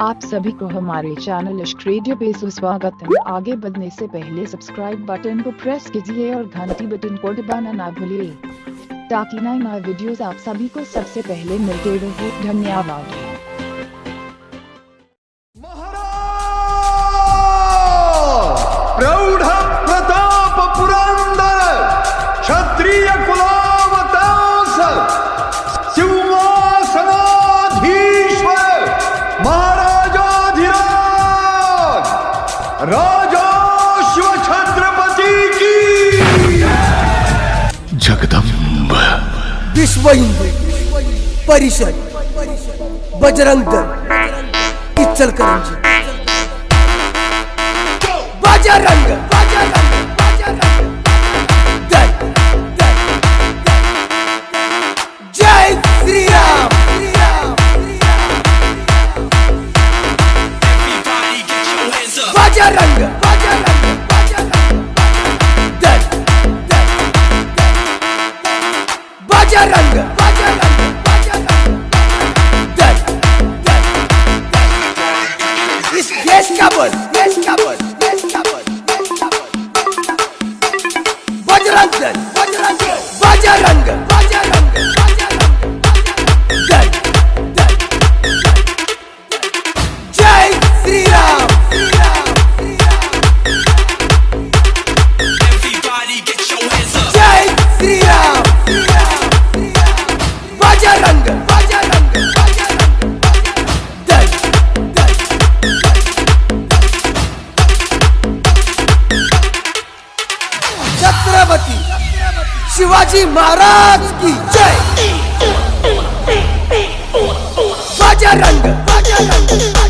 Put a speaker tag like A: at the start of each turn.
A: आप सभी को हमारे चैनल इश्क रेडियो पे सुस्वागत है। आगे बढ़ने से पहले सब्सक्राइब बटन को प्रेस कीजिए और घंटी बटन को दबाना ना भूलिए ताकि नए वीडियोस आप सभी को सबसे पहले मिलते रहे। धन्यवाद।
B: प्रौढ़ प्रताप पुरंदर क्षत्रिय कुलावतांस सिंहासनाधीश्वर महाराजाधिराज राजा शिव छत्रपति की
C: जगदम्ब
D: विश्व हिंदू परिषद बजरंग दल इचलकरंजी बजरंग दल जय श्री राम। बजरंग दल बजरंग दल इस देश का बल बजरंग दल बजरंग दल जय श्री राम। जय श्री राम। बजरंग दल छत्रपति शिवाजी महाराज की जय। बजरंग